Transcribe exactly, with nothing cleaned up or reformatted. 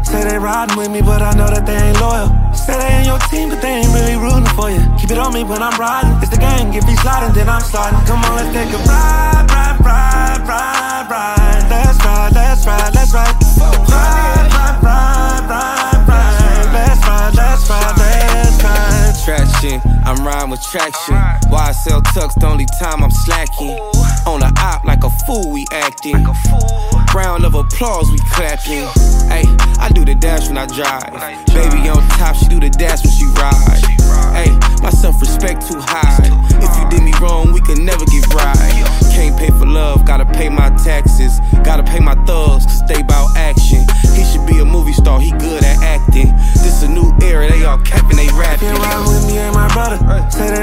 Say they riding with me, but I know that they ain't loyal. Say they ain't your team, but they ain't really rooting for you. Keep it on me when I'm riding. It's the gang, if he's sliding, then I'm sliding. Come on, let's take a ride, ride, ride, ride, ride. Let's ride, let's ride, let's ride. Ride, ride, ride, ride, ride. Let's ride, let's ride, let's ride. Traction, I'm riding with traction. Why I sell tucks the only time I'm slacking. On the op like a fool we acting. Round of applause we clapping. Ay, I do the dash when I drive. Baby on top, she do the dash when she ride. Ay, my self-respect too high. If you did me wrong, we could never get right. Can't pay for love, gotta pay my taxes. Gotta pay my thugs, cause they bout action. He should be a movie star, he good at acting. This a new era, they all capping, they rapping. Can't ride with me, ain't my brother. Say they